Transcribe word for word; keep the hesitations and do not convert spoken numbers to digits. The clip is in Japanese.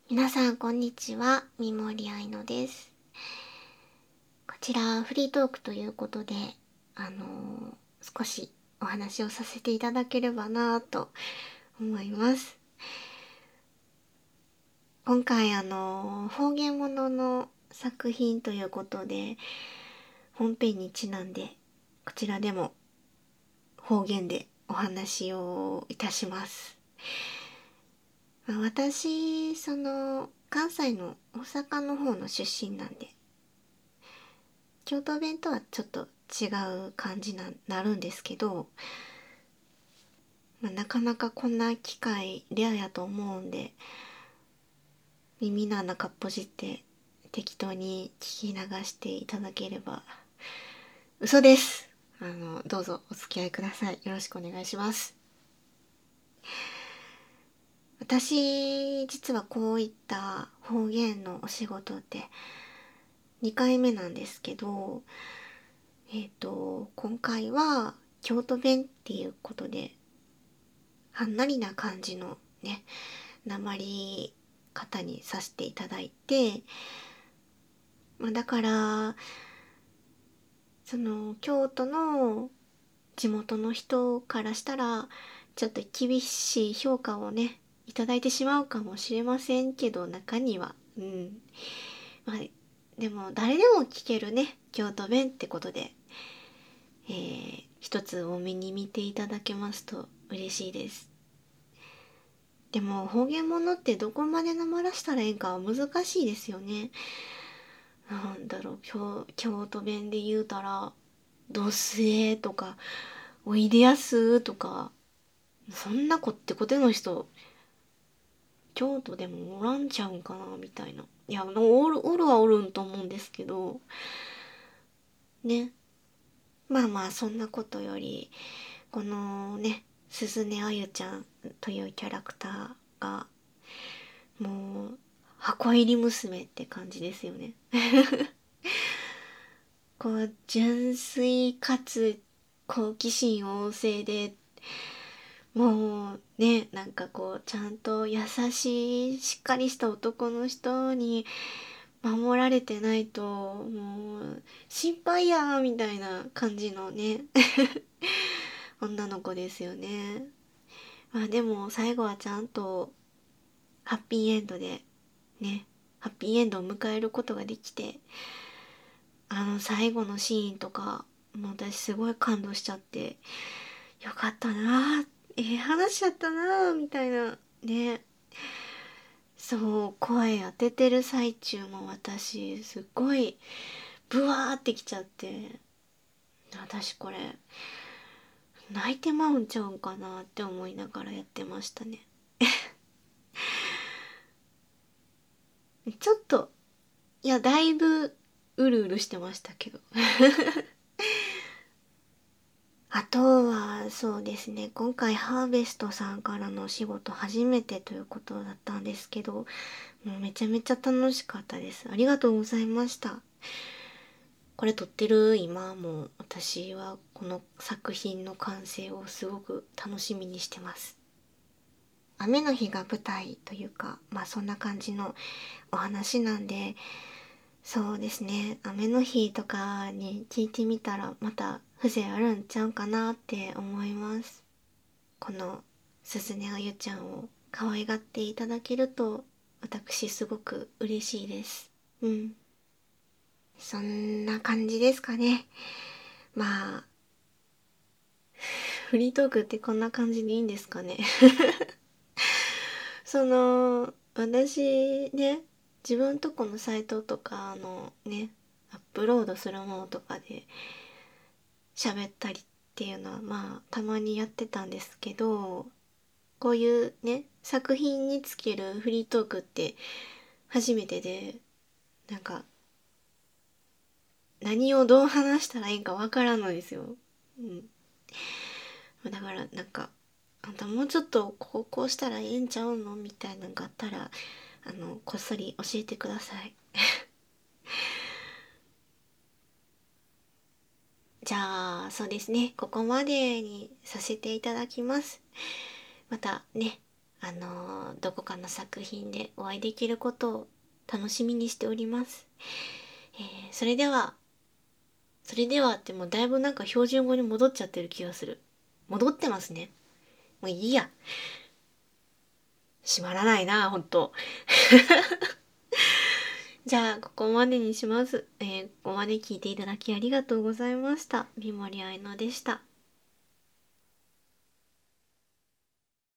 皆さんこんにちは、三森愛乃です。こちらフリートークということで、あのー少しお話をさせていただければなと思います。今回あのー方言ものの作品ということで、本編にちなんでこちらでも方言でお話をいたします。まあ私、その関西の大阪の方の出身なんで、京都弁とはちょっと違う感じな、なるんですけど、まあ、なかなかこんな機会レアやと思うんで、耳の穴かっぽじって適当に聞き流していただければ。嘘です。あの、どうぞお付き合いください。よろしくお願いします。私、実はこういった方言のお仕事ってにかいめなんですけど、えっと、今回は京都弁っていうことで、はんなりな感じのね、訛り方にさせていただいて、まあ、だからその京都の地元の人からしたらちょっと厳しい評価をねいただいてしまうかもしれませんけど、中にはうんまあでも誰でも聞けるね京都弁ってことで、えー、一つ多めに見ていただけますと嬉しいです。でも方言ものってどこまでなまらしたらええんかは難しいですよね。なんだろう、京、京都弁で言うたら「どすえ」とか「おいでやす」とか、そんなこってこての人京都でもおらんちゃうんかなみたいな。いや、おる、おるはおるんと思うんですけどね。まあまあそんなことより、このね鈴音あゆちゃんというキャラクターがもう箱入り娘って感じですよね。こう純粋かつ好奇心旺盛で、もうねなんかこうちゃんと優しいしっかりした男の人に守られてないともう心配やーみたいな感じのね女の子ですよね。まあでも最後はちゃんとハッピーエンドでね、ハッピーエンドを迎えることができて、あの最後のシーンとかもう私すごい感動しちゃって、よかったなー、ええ話やったなーみたいなね。そう声当ててる最中も私すっごいブワーってきちゃって、私これ泣いてまうんちゃうんかなって思いながらやってましたね。ちょっと、いやだいぶうるうるしてましたけど。あとはそうですね、今回ハーベストさんからのお仕事初めてということだったんですけど、もうめちゃめちゃ楽しかったです。ありがとうございました。これ撮ってる今も私はこの作品の完成をすごく楽しみにしてます。雨の日が舞台というか、まあそんな感じのお話なんで、そうですね、雨の日とかに聞いてみたらまた風情あるんちゃうかなって思います。この鈴音あゆちゃんを可愛がっていただけると私すごく嬉しいです。うん。そんな感じですかね。まあ、フリートークってこんな感じでいいんですかね。その、私ね、自分とこのサイトとかのね、アップロードするものとかで喋ったりっていうのはまあたまにやってたんですけど、こういうね、作品につけるフリートークって初めてで、なんか何をどう話したらいいかわからんのですよ。うん。だからなんか、あんたもうちょっとこう、こうしたらええんちゃうのみたいなのがあったら、あの、こっそり教えてください。じゃあ、そうですね。ここまでにさせていただきます。またね、 あのどこかの作品でお会いできることを楽しみにしております。えー、それではそれではってもうだいぶなんか標準語に戻っちゃってる気がする。戻ってますね。もういいや。閉まらないな、ほんと。じゃあ、ここまでにします。えーここまで聞いていただきありがとうございました。三森愛乃でした。